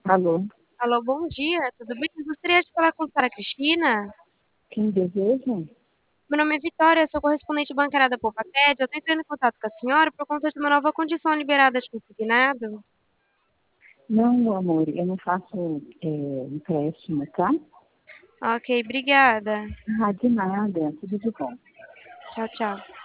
Alô, Alô, bom dia, tudo bem? Eu gostaria de falar com a Sara Cristina. quem deseja? Meu nome é Vitória, sou correspondente bancária da Poupamed. Eu estou entrando em contato com a senhora por conta de uma nova condição liberada de consignado. Não, meu amor, eu não faço empréstimo, tá? Ok, obrigada. Ah, de nada, tudo de bom. Tchau, tchau.